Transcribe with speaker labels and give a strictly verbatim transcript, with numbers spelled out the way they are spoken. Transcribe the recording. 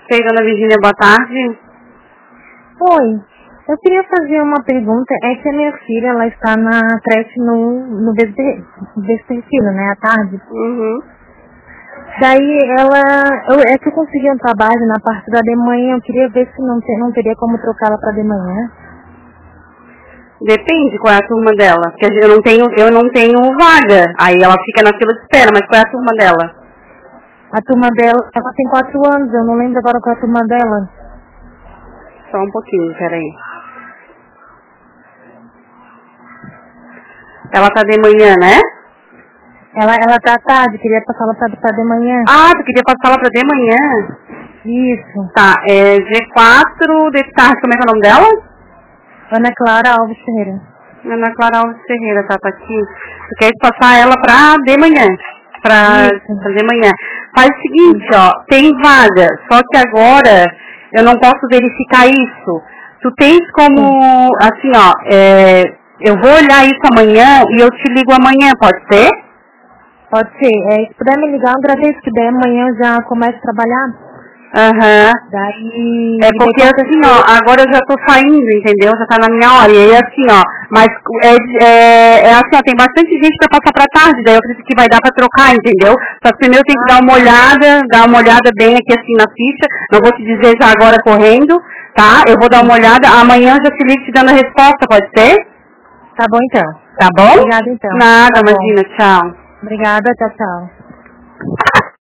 Speaker 1: Sei, dona Virgínia, boa tarde.
Speaker 2: Oi, eu queria fazer uma pergunta. É que a minha filha, ela está na creche no, no vespertino, né, à tarde.
Speaker 1: Uhum.
Speaker 2: Daí ela, eu, é que eu consegui um trabalho na parte da de manhã, eu queria ver se não, te, não teria como trocá-la para de manhã.
Speaker 1: Depende qual é a turma dela, porque eu não tenho, eu não tenho vaga, aí ela fica na fila de espera, mas qual é a turma dela?
Speaker 2: A turma dela, ela tem quatro anos, eu não lembro agora qual é a turma dela.
Speaker 1: Só um pouquinho, peraí. Ela tá de manhã, né?
Speaker 2: Ela, ela tá à tarde, queria passá-la pra, pra de manhã.
Speaker 1: Ah, tu queria passar ela pra de manhã?
Speaker 2: Isso.
Speaker 1: Tá, é G quatro de tarde, como é que é o nome dela?
Speaker 2: Ana Clara Alves Ferreira.
Speaker 1: Ana Clara Alves Ferreira, tá, tá aqui. Tu quer passar ela pra de manhã? Pra, pra de manhã. Faz o seguinte, ó, tem vaga, só que agora eu não posso verificar isso. Tu tens como, Sim. assim, ó, é, eu vou olhar isso amanhã e eu te ligo amanhã, pode ser?
Speaker 2: Pode ser. É, se puder me ligar, outra vez que der, amanhã eu já começo a trabalhar.
Speaker 1: Aham. Uhum.
Speaker 2: Daí...
Speaker 1: É porque assim, ó, agora eu já tô saindo, entendeu? Já tá na minha hora. E aí assim, ó, mas é, é, é assim, ó, tem bastante gente pra passar pra tarde, daí eu acredito que vai dar pra trocar, entendeu? Só que primeiro tem que dar uma olhada, dar uma olhada bem aqui assim na ficha. Não vou te dizer já agora correndo, tá? Eu vou dar uma olhada, amanhã eu já te ligo te dando a resposta, pode ser?
Speaker 2: Tá bom então.
Speaker 1: Tá bom?
Speaker 2: Obrigada então.
Speaker 1: Nada,
Speaker 2: tá
Speaker 1: imagina, tchau.
Speaker 2: Obrigada, tchau, tchau.